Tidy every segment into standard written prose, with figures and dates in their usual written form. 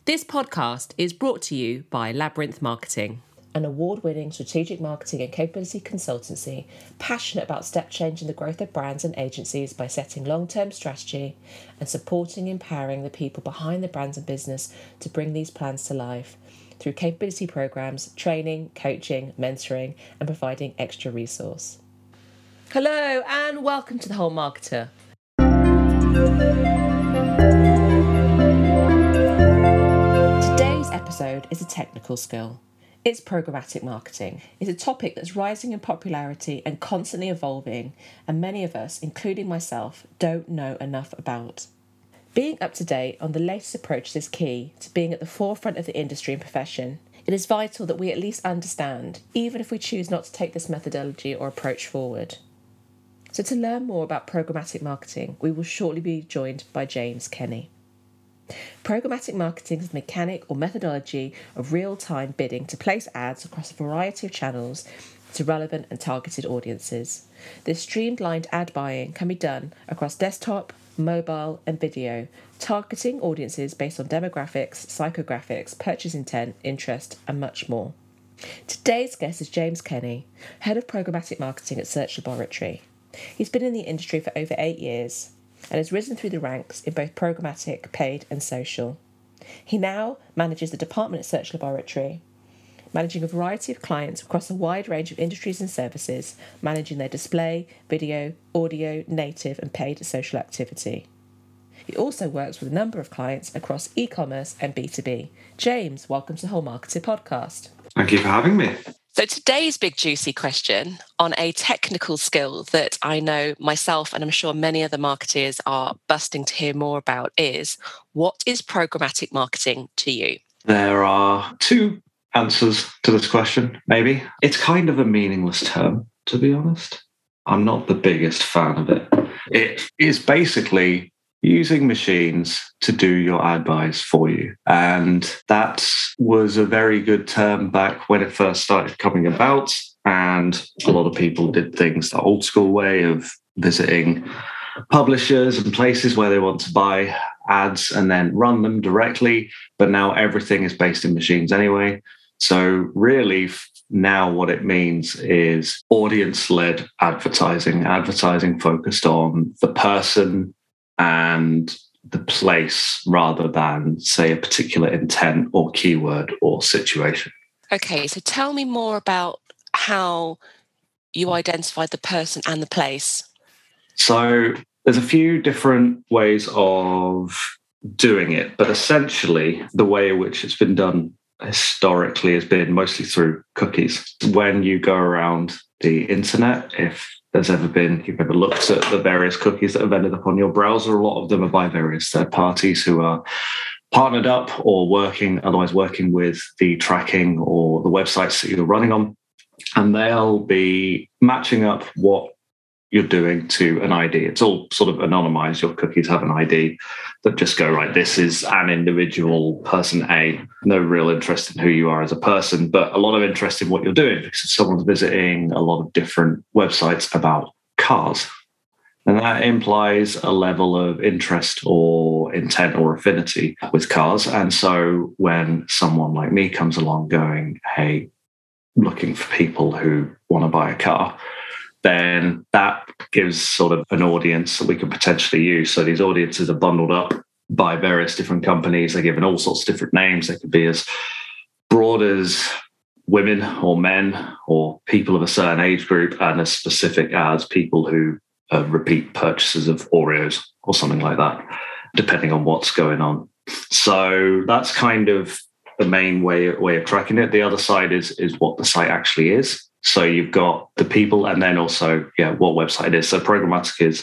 This podcast is brought to you by Labyrinth Marketing, an award-winning strategic marketing and capability consultancy passionate about step changing the growth of brands and agencies by setting long-term strategy and supporting and empowering the people behind the brands and business to bring these plans to life through capability programs, training, coaching, mentoring, and providing extra resource. Hello and welcome to The Whole Marketer. Today's episode is a technical skill. It's programmatic marketing. It's a topic that's rising in popularity and constantly evolving, and many of us, including myself, don't know enough about. Being up to date on the latest approaches is key to being at the forefront of the industry and profession. It is vital that we at least understand, even if we choose not to take this methodology or approach forward. So to learn more about programmatic marketing, we will shortly be joined by James Kenny. Programmatic marketing is the mechanic or methodology of real-time bidding to place ads across a variety of channels to relevant and targeted audiences. This streamlined ad buying can be done across desktop, mobile and video, targeting audiences based on demographics, psychographics, purchase intent, interest and much more. Today's guest is James Kenny, Head of Programmatic Marketing at Search Laboratory. He's been in the industry for over 8 years and has risen through the ranks in both programmatic, paid and social. He now manages the department at Search Laboratory, managing a variety of clients across a wide range of industries and services, managing their display, video, audio, native and paid social activity. He also works with a number of clients across e-commerce and B2B. James, welcome to the Whole Marketer podcast. Thank you for having me. So today's big juicy question on a technical skill that I know myself and I'm sure many other marketers are busting to hear more about is, what is programmatic marketing to you? There are two answers to this question, maybe. It's kind of a meaningless term, to be honest. I'm not the biggest fan of it. It is basically using machines to do your ad buys for you. And that was a very good term back when it first started coming about. And a lot of people did things the old school way of visiting publishers and places where they want to buy ads and then run them directly. But now everything is based in machines anyway. So really now what it means is audience-led advertising focused on the person and the place rather than, say, a particular intent or keyword or situation. Okay, so tell me more about how you identified the person and the place. So there's a few different ways of doing it, but essentially the way in which it's been done historically has been mostly through cookies. When you go around the internet, if you've ever looked at the various cookies that have ended up on your browser, a lot of them are by various third parties who are partnered up or otherwise working with the tracking or the websites that you're running on. And they'll be matching up what you're doing to an ID. It's all sort of anonymized. Your cookies have an ID that just go, right, this is an individual person A. No real interest in who you are as a person, but a lot of interest in what you're doing because if someone's visiting a lot of different websites about cars. And that implies a level of interest or intent or affinity with cars. And so when someone like me comes along going, hey, looking for people who want to buy a car, then that gives sort of an audience that we could potentially use. So these audiences are bundled up by various different companies. They're given all sorts of different names. They could be as broad as women or men or people of a certain age group, and as specific as people who repeat purchases of Oreos or something like that, depending on what's going on. So that's kind of the main way of tracking it. The other side is what the site actually is. So you've got the people and then also, what website it is. So programmatic is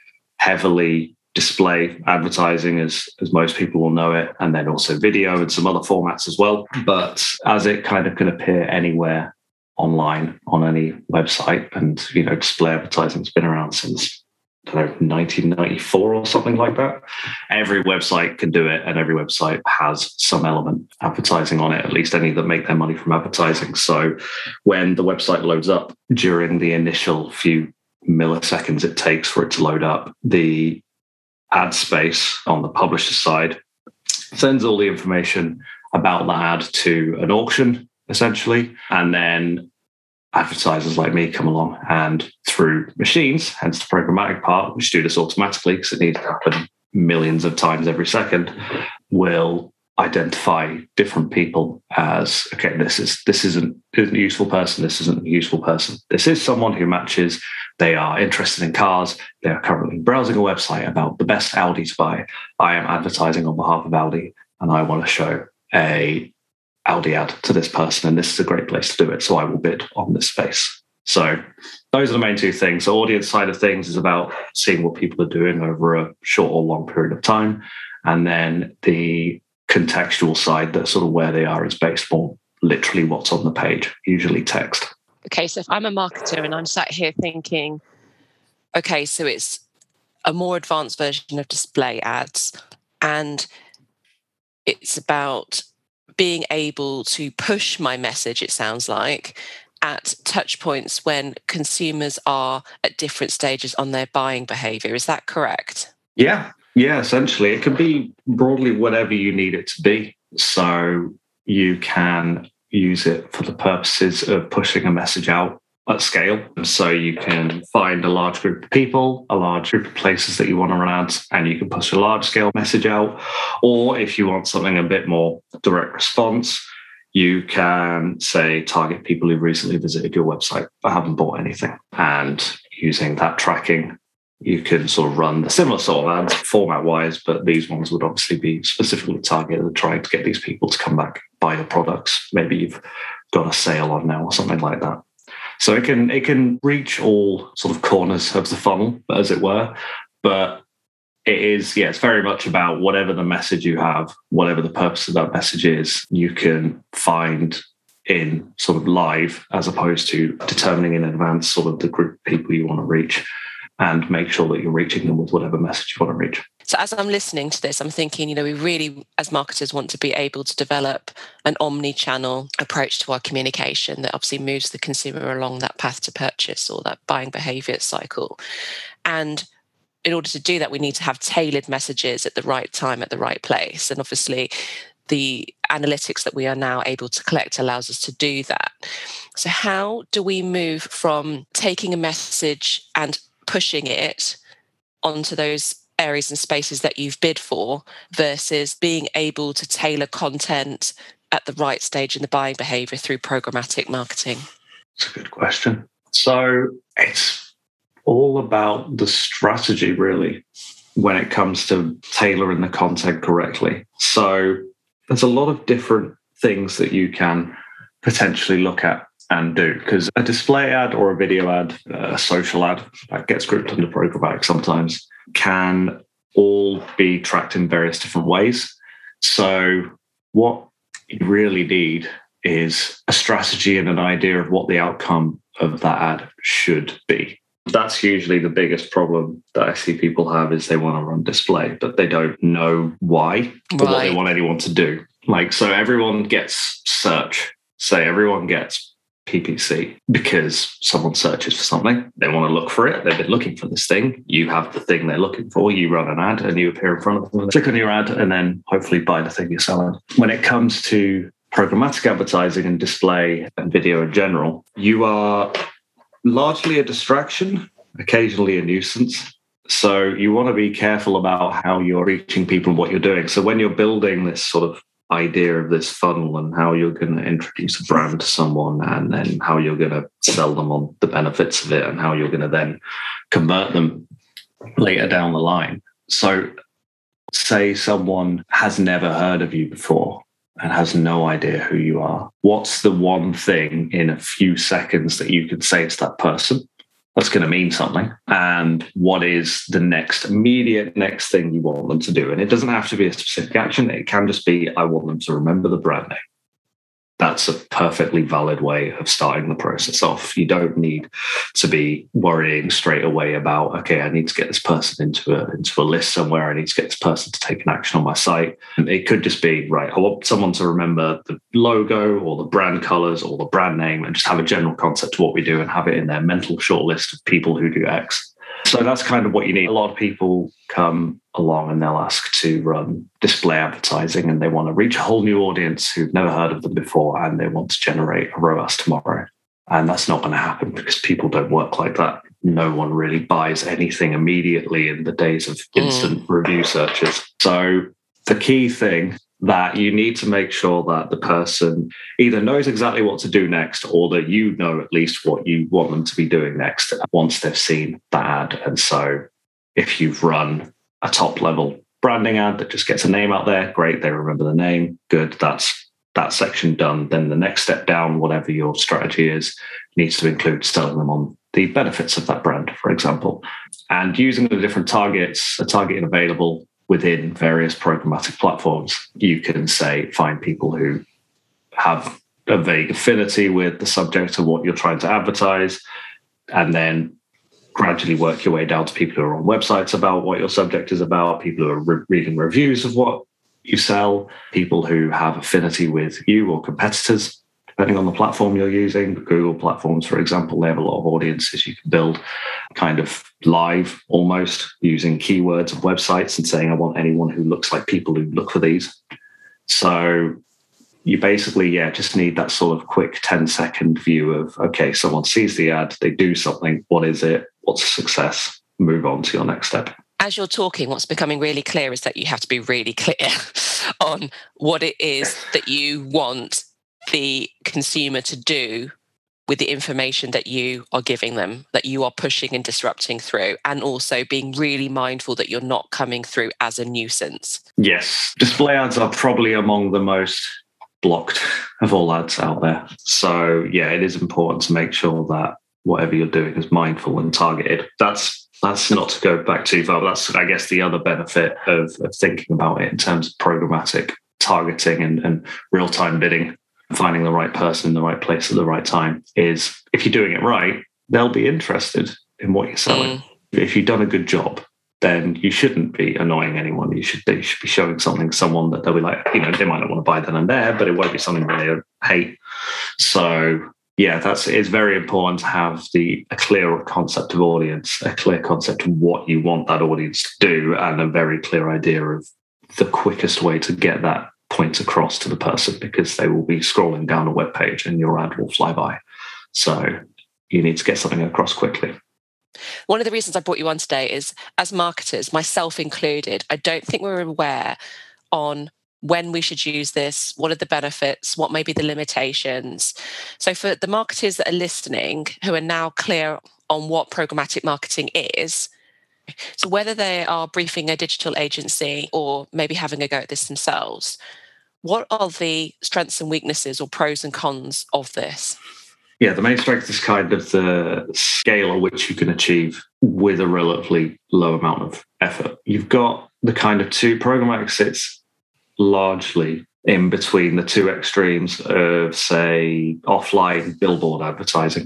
heavily display advertising as most people will know it, and then also video and some other formats as well. But as it kind of can appear anywhere online on any website, and, display advertising's been around since, 1994 or something like that. Every website can do it, and every website has some element advertising on it, at least any that make their money from advertising. So when the website loads up, during the initial few milliseconds it takes for it to load up, the ad space on the publisher side sends all the information about that ad to an auction, essentially, and then advertisers like me come along and through machines, hence the programmatic part, which do this automatically because it needs to happen millions of times every second, will identify different people as, okay, this isn't a useful person, this isn't a useful person. This is someone who matches, they are interested in cars, they are currently browsing a website about the best Audi to buy. I am advertising on behalf of Audi and I want to show a Audi ad to this person, and this is a great place to do it, so I will bid on this space. So those are the main two things. The audience side of things is about seeing what people are doing over a short or long period of time, and then the contextual side, that sort of where they are, is based on literally what's on the page, usually text. Okay, so if I'm a marketer and I'm sat here thinking, okay, so it's a more advanced version of display ads, and it's about being able to push my message, it sounds like, at touch points when consumers are at different stages on their buying behavior. Is that correct? Yeah, essentially. It can be broadly whatever you need it to be. So you can use it for the purposes of pushing a message out at scale. So you can find a large group of people, a large group of places that you want to run ads, and you can push a large scale message out. Or if you want something a bit more direct response, you can say target people who've recently visited your website but haven't bought anything. And using that tracking, you can sort of run the similar sort of ads format wise, but these ones would obviously be specifically targeted at trying to get these people to come back, buy your products. Maybe you've got a sale on now or something like that. So it can reach all sort of corners of the funnel, as it were, but it's very much about whatever the message you have, whatever the purpose of that message is, you can find in sort of live, as opposed to determining in advance sort of the group of people you want to reach, and make sure that you're reaching them with whatever message you want to reach. So as I'm listening to this, I'm thinking, we really, as marketers, want to be able to develop an omni-channel approach to our communication that obviously moves the consumer along that path to purchase or that buying behavior cycle. And in order to do that, we need to have tailored messages at the right time, at the right place. And obviously, the analytics that we are now able to collect allows us to do that. So how do we move from taking a message and pushing it onto those areas and spaces that you've bid for versus being able to tailor content at the right stage in the buying behavior through programmatic marketing? That's a good question. So it's all about the strategy, really, when it comes to tailoring the content correctly. So there's a lot of different things that you can potentially look at and do, because a display ad or a video ad, a social ad that gets grouped under programmatic sometimes, can all be tracked in various different ways. So what you really need is a strategy and an idea of what the outcome of that ad should be. That's usually the biggest problem that I see people have, is they want to run display, but they don't know why or what they want anyone to do. Like, so everyone gets search, say everyone gets PPC because someone searches for something. They want to look for it. They've been looking for this thing. You have the thing they're looking for. You run an ad and you appear in front of them. Click on your ad and then hopefully buy the thing you're selling. When it comes to programmatic advertising and display and video in general, you are largely a distraction, occasionally a nuisance. So you want to be careful about how you're reaching people and what you're doing. So when you're building this sort of idea of this funnel and how you're going to introduce a brand to someone, and then how you're going to sell them on the benefits of it, and how you're going to then convert them later down the line. So say someone has never heard of you before and has no idea who you are. What's the one thing in a few seconds that you could say to that person that's going to mean something? And what is the immediate next thing you want them to do? And it doesn't have to be a specific action. It can just be, I want them to remember the brand name. That's a perfectly valid way of starting the process off. You don't need to be worrying straight away about, okay, I need to get this person into a list somewhere. I need to get this person to take an action on my site. And it could just be, right, I want someone to remember the logo or the brand colors or the brand name and just have a general concept of what we do and have it in their mental short list of people who do X. So that's kind of what you need. A lot of people come along and they'll ask to run display advertising, and they want to reach a whole new audience who've never heard of them before, and they want to generate a ROAS tomorrow. And that's not going to happen because people don't work like that. No one really buys anything immediately in the days of instant review searches. So the key thing that you need to make sure that the person either knows exactly what to do next, or that you know at least what you want them to be doing next once they've seen that ad. And so if you've run a top level branding ad that just gets a name out there, great, they remember the name, good, that's that section done. Then the next step down, whatever your strategy is, needs to include selling them on the benefits of that brand, for example. And using the different targets, a targeting available within various programmatic platforms, you can say, find people who have a vague affinity with the subject of what you're trying to advertise, and then gradually work your way down to people who are on websites about what your subject is about, people who are reading reviews of what you sell, people who have affinity with you or competitors, depending on the platform you're using. Google platforms, for example, they have a lot of audiences you can build kind of live, almost using keywords of websites and saying, I want anyone who looks like people who look for these. So you basically, just need that sort of quick 10-second view of, okay, someone sees the ad, they do something, what is it? What's a success? Move on to your next step. As you're talking, what's becoming really clear is that you have to be really clear on what it is that you want the consumer to do with the information that you are giving them, that you are pushing and disrupting through, and also being really mindful that you're not coming through as a nuisance. Yes, display ads are probably among the most blocked of all ads out there. So it is important to make sure that whatever you're doing is mindful and targeted. That's not to go back too far, but that's, I guess, the other benefit of thinking about it in terms of programmatic targeting and real-time bidding, finding the right person in the right place at the right time, is if you're doing it right, they'll be interested in what you're selling. If you've done a good job, then you shouldn't be annoying anyone. You should be showing someone that they'll be like, they might not want to buy then and there, but it won't be something that they hate. So it's very important to have a clear concept of audience, a clear concept of what you want that audience to do, and a very clear idea of the quickest way to get that point across to the person, because they will be scrolling down a web page and your ad will fly by. So you need to get something across quickly. One of the reasons I brought you on today is, as marketers, myself included, I don't think we're aware on when we should use this, what are the benefits, what may be the limitations. So for the marketers that are listening, who are now clear on what programmatic marketing is, so whether they are briefing a digital agency or maybe having a go at this themselves, what are the strengths and weaknesses or pros and cons of this? Yeah, the main strength is kind of the scale at which you can achieve with a relatively low amount of effort. You've got the kind of two programmatic sits largely in between the two extremes of, say, offline billboard advertising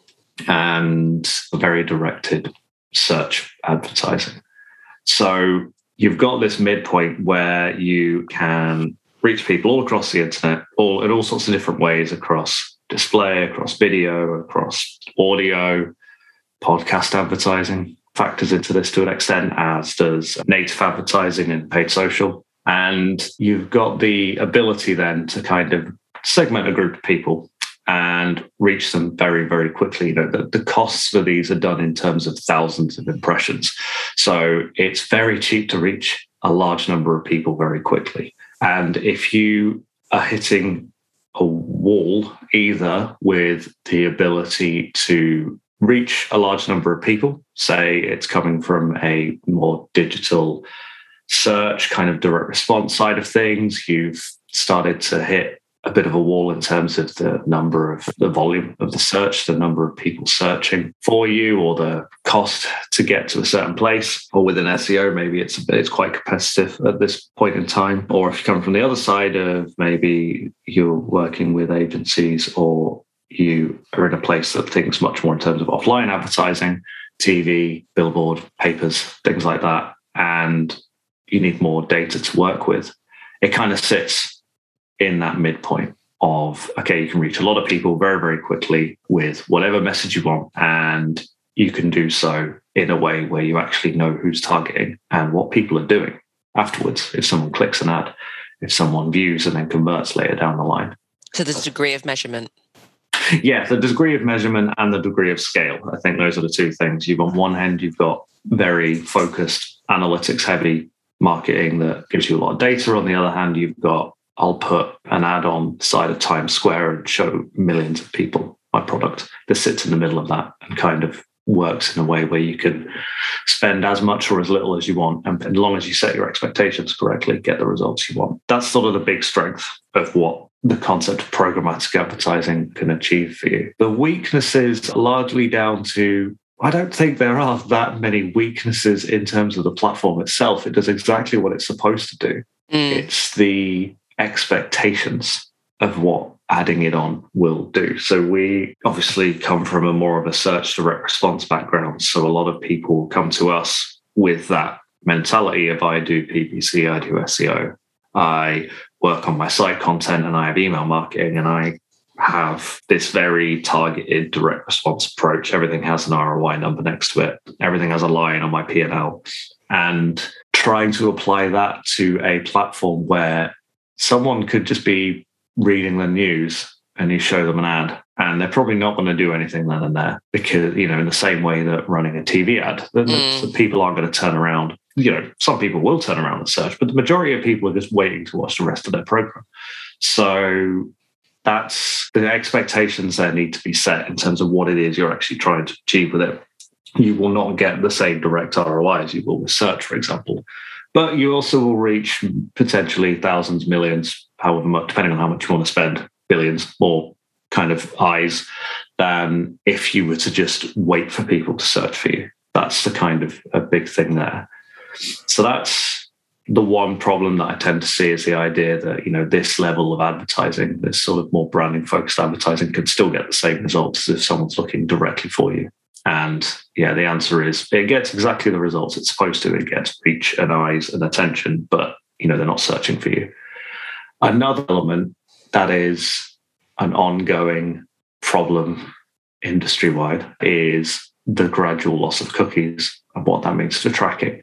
and very directed search advertising. So you've got this midpoint where you can reach people all across the internet, in all sorts of different ways, across display, across video, across audio. Podcast advertising factors into this to an extent, as does native advertising and paid social. And you've got the ability then to kind of segment a group of people and reach them very, very quickly. The costs for these are done in terms of thousands of impressions. So it's very cheap to reach a large number of people very quickly. And if you are hitting a wall, either with the ability to reach a large number of people, say it's coming from a more digital search kind of direct response side of things, you've started to hit a bit of a wall in terms of the volume of the search, the number of people searching for you, or the cost to get to a certain place. Or within SEO, maybe it's quite competitive at this point in time. Or if you come from the other side of, maybe you're working with agencies, or you are in a place that thinks much more in terms of offline advertising, TV, billboard, papers, things like that, and you need more data to work with. It kind of sits in that midpoint of, okay, you can reach a lot of people very, very quickly with whatever message you want, and you can do so in a way where you actually know who's targeting and what people are doing afterwards. If someone clicks an ad, if someone views and then converts later down the line. So there's a degree of measurement. Yeah, the degree of measurement and the degree of scale. I think those are the two things. You've on one hand, you've got very focused, analytics-heavy marketing that gives you a lot of data. On the other hand, you've got, I'll put an ad on the side of Times Square and show millions of people my product that sits in the middle of that and kind of works in a way where you can spend as much or as little as you want. And as long as you set your expectations correctly, get the results you want. That's sort of the big strength of what the concept of programmatic advertising can achieve for you. The weaknesses are largely down to, I don't think there are that many weaknesses in terms of the platform itself. It does exactly what it's supposed to do. It's the expectations of what adding it on will do. So we obviously come from a more of a search direct response background. So a lot of people come to us with that mentality of I do PPC, I do SEO, I work on my site content, and I have email marketing, and I have this very targeted direct response approach. Everything has an ROI number next to it. Everything has a line on my P&L. And trying to apply that to a platform where someone could just be reading the news and you show them an ad and they're probably not going to do anything then and there, because, you know, in the same way that running a TV ad, the people aren't going to turn around. You know, some people will turn around and search, but the majority of people are just waiting to watch the rest of their program. So that's the expectations there need to be set in terms of what it is you're actually trying to achieve with it. You will not get the same direct ROI as you will with search, for example. But you also will reach potentially thousands, millions, however much, depending on how much you want to spend, billions, more kind of eyes than if you were to just wait for people to search for you. That's the kind of a big thing there. So that's the one problem that I tend to see, is the idea that, you know, this level of advertising, this sort of more branding focused advertising, can still get the same results as if someone's looking directly for you. And yeah, the answer is it gets exactly the results it's supposed to. It gets reach and eyes and attention, but, you know, they're not searching for you. Another element that is an ongoing problem industry-wide is the gradual loss of cookies and what that means to tracking.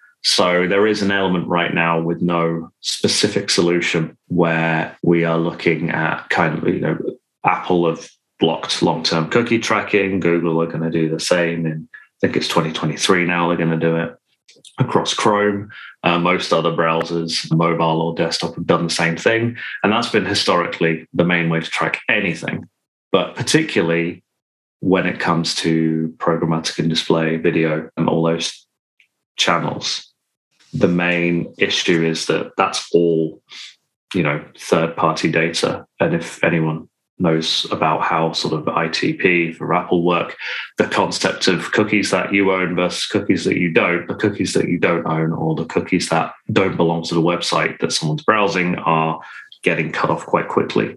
So there is an element right now with no specific solution where we are looking at kind of, you know, Apple have blocked long-term cookie tracking. Google are going to do the same. And I think it's 2023 now they're going to do it across Chrome. Most other browsers, mobile or desktop, have done the same thing. And that's been historically the main way to track anything. But particularly when it comes to programmatic and display, video, and all those channels, the main issue is that that's all, you know, third-party data. And if anyone knows about how sort of ITP for Apple work, the concept of cookies that you own versus cookies that you don't, the cookies that you don't own or the cookies that don't belong to the website that someone's browsing are getting cut off quite quickly.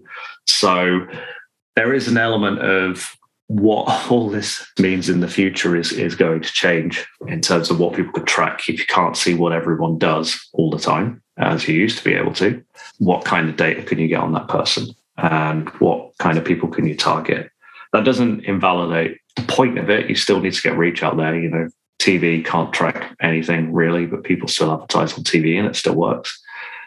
So there is an element of what all this means in the future is going to change in terms of what people can track. If you can't see what everyone does all the time, as you used to be able to, what kind of data can you get on that person? And what kind of people can you target? That doesn't invalidate the point of it. You still need to get reach out there. You know, TV can't track anything really, but people still advertise on TV and it still works.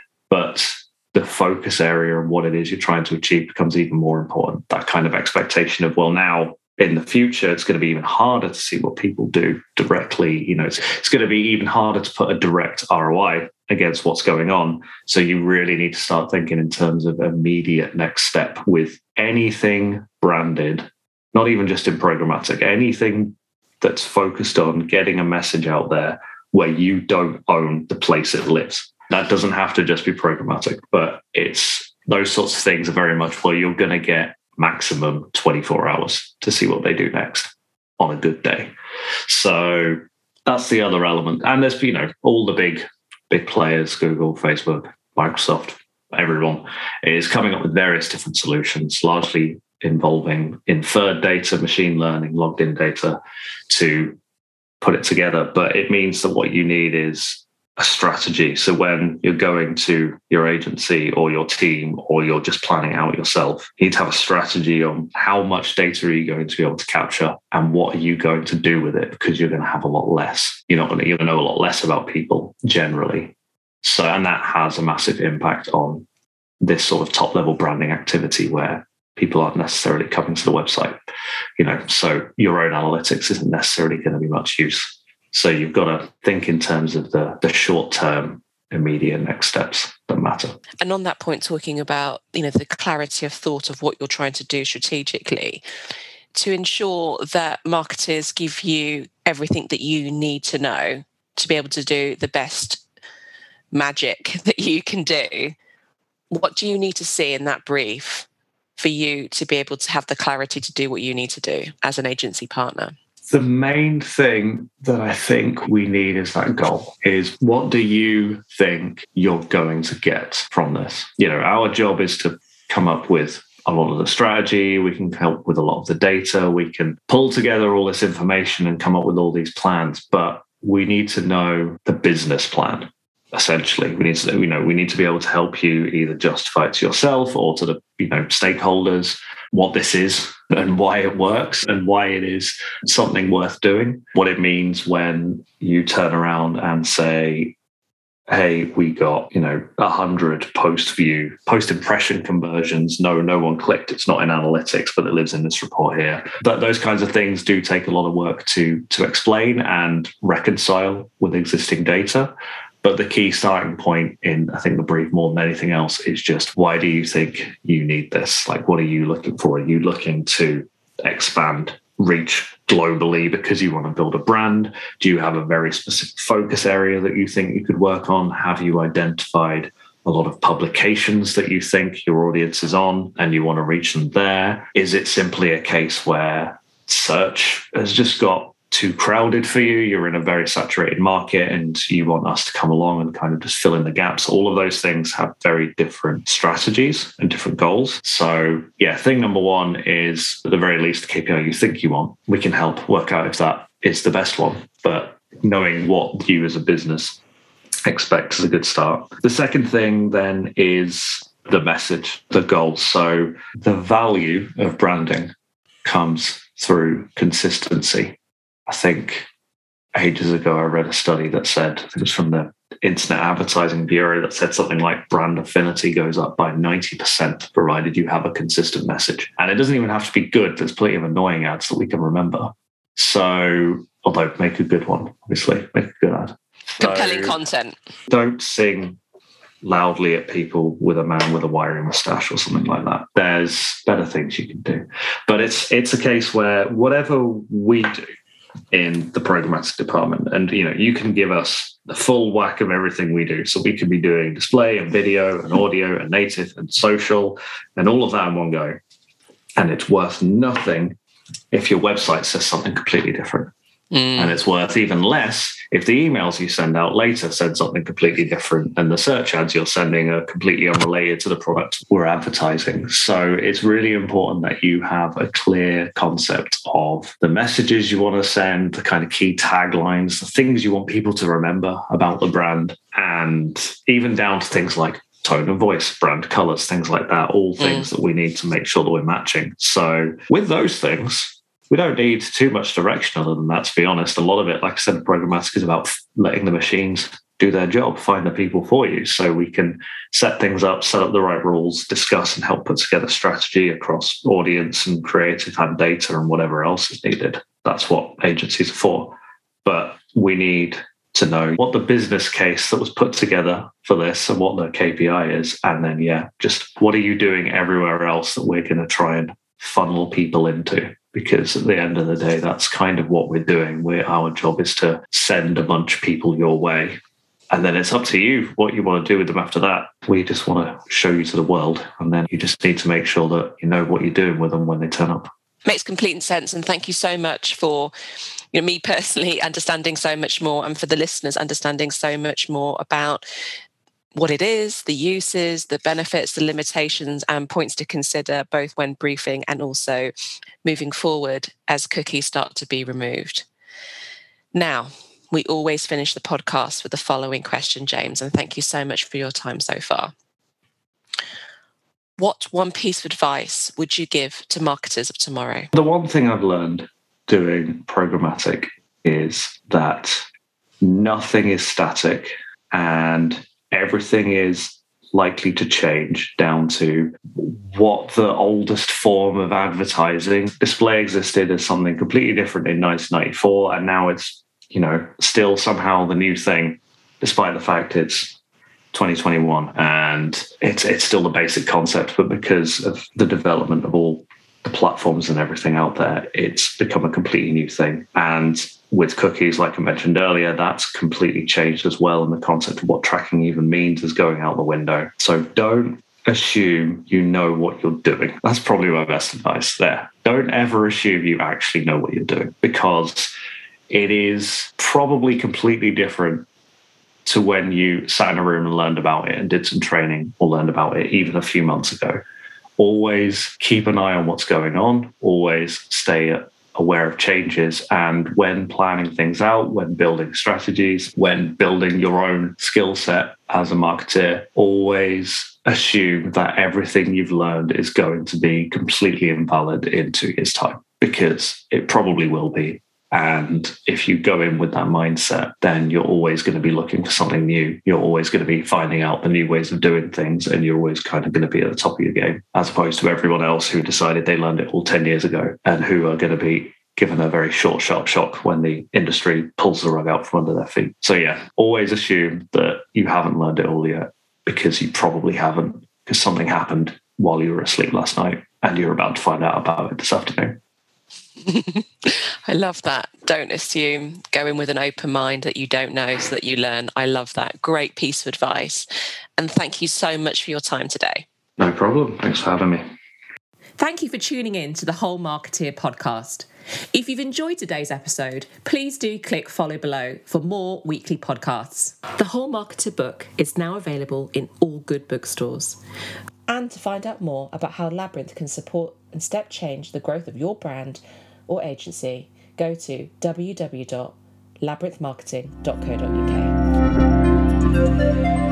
But the focus area and what it is you're trying to achieve becomes even more important. That kind of expectation of, well, now in the future, it's going to be even harder to see what people do directly. You know, it's going to be even harder to put a direct ROI against what's going on. So you really need to start thinking in terms of immediate next step with anything branded, not even just in programmatic, anything that's focused on getting a message out there where you don't own the place it lives. That doesn't have to just be programmatic, but it's those sorts of things are very much where you're going to get maximum 24 hours to see what they do next on a good day. So that's the other element. And there's, you know, all the big players, Google, Facebook, Microsoft, everyone is coming up with various different solutions, largely involving inferred data, machine learning, logged in data to put it together. But it means that what you need is a strategy. So when you're going to your agency or your team, or you're just planning out yourself, you need to have a strategy on how much data are you going to be able to capture and what are you going to do with it, because you're going to have a lot less. You're going to know a lot less about people generally. So, and that has a massive impact on this sort of top level branding activity where people aren't necessarily coming to the website, so your own analytics isn't necessarily going to be much use. So you've got to think in terms of the short-term, immediate next steps that matter. And on that point, talking about, the clarity of thought of what you're trying to do strategically, to ensure that marketers give you everything that you need to know to be able to do the best magic that you can do, what do you need to see in that brief for you to be able to have the clarity to do what you need to do as an agency partner? The main thing that I think we need is that goal. Is what do you think you're going to get from this? Our job is to come up with a lot of the strategy. We can help with a lot of the data. We can pull together all this information and come up with all these plans. But we need to know the business plan. Essentially, we need to be able to help you either justify it to yourself or to the stakeholders what this is and why it works and why it is something worth doing. What it means when you turn around and say, hey, we got 100 post impression conversions. No one clicked. It's not in analytics, but it lives in this report here. But those kinds of things do take a lot of work to explain and reconcile with existing data. But the key starting point in, I think, the brief more than anything else is just, why do you think you need this? Like, what are you looking for? Are you looking to expand reach globally because you want to build a brand? Do you have a very specific focus area that you think you could work on? Have you identified a lot of publications that you think your audience is on and you want to reach them there? Is it simply a case where search has just got too crowded for you? You're in a very saturated market and you want us to come along and kind of just fill in the gaps. All of those things have very different strategies and different goals. So yeah, thing number one is at the very least the KPI you think you want. We can help work out if that is the best one, but knowing what you as a business expect is a good start. The second thing then is the message, the goal. So the value of branding comes through consistency. I think ages ago, I read a study that said, I think it was from the Internet Advertising Bureau, that said something like brand affinity goes up by 90% provided you have a consistent message. And it doesn't even have to be good. There's plenty of annoying ads that we can remember. So, although make a good one, obviously, make a good ad. Compelling content. Don't sing loudly at people with a man with a wiry mustache or something like that. There's better things you can do. But it's a case where whatever we do in the programmatic department, and you can give us the full whack of everything we do. So we could be doing display and video and audio and native and social and all of that in one go. And it's worth nothing if your website says something completely different. And it's worth even less if the emails you send out later said something completely different and the search ads you're sending are completely unrelated to the product we're advertising. So it's really important that you have a clear concept of the messages you want to send, the kind of key taglines, the things you want people to remember about the brand, and even down to things like tone of voice, brand colors, things like that, all things that we need to make sure that we're matching. So with those things, we don't need too much direction other than that, to be honest. A lot of it, like I said, programmatic is about letting the machines do their job, find the people for you. So we can set things up, set up the right rules, discuss and help put together strategy across audience and creative and data and whatever else is needed. That's what agencies are for. But we need to know what the business case that was put together for this and what the KPI is. And then, just what are you doing everywhere else that we're going to try and funnel people into? Because at the end of the day, that's kind of what we're doing. Our job is to send a bunch of people your way. And then it's up to you what you want to do with them after that. We just want to show you to the world. And then you just need to make sure that you know what you're doing with them when they turn up. Makes complete sense. And thank you so much for me personally understanding so much more, and for the listeners understanding so much more about what it is, the uses, the benefits, the limitations, and points to consider both when briefing and also moving forward as cookies start to be removed. Now, we always finish the podcast with the following question, James, and thank you so much for your time so far. What one piece of advice would you give to marketers of tomorrow? The one thing I've learned doing programmatic is that nothing is static and everything is likely to change down to what the oldest form of advertising. Display existed as something completely different in 1994, and now it's, still somehow the new thing, despite the fact it's 2021 and it's still the basic concept, but because of the development of all the platforms and everything out there, it's become a completely new thing. And with cookies, like I mentioned earlier, that's completely changed as well. And the concept of what tracking even means is going out the window. So don't assume you know what you're doing. That's probably my best advice there. Don't ever assume you actually know what you're doing, because it is probably completely different to when you sat in a room and learned about it and did some training or learned about it even a few months ago. Always keep an eye on what's going on. Always stay aware of changes. And when planning things out, when building strategies, when building your own skill set as a marketer, always assume that everything you've learned is going to be completely invalid in 2 years' time, because it probably will be. And if you go in with that mindset, then you're always going to be looking for something new. You're always going to be finding out the new ways of doing things, and you're always kind of going to be at the top of your game, as opposed to everyone else who decided they learned it all 10 years ago and who are going to be given a very short, sharp shock when the industry pulls the rug out from under their feet. So yeah, always assume that you haven't learned it all yet, because you probably haven't, because something happened while you were asleep last night and you're about to find out about it this afternoon. I love that. Don't assume. Go in with an open mind that you don't know so that you learn. I love that. Great piece of advice. And thank you so much for your time today. No problem. Thanks for having me. Thank you for tuning in to the Whole Marketeer podcast. If you've enjoyed today's episode, please do click follow below for more weekly podcasts. The Whole Marketer book is now available in all good bookstores. And to find out more about how Labyrinth can support and step change the growth of your brand or agency, go to www.labyrinthmarketing.co.uk.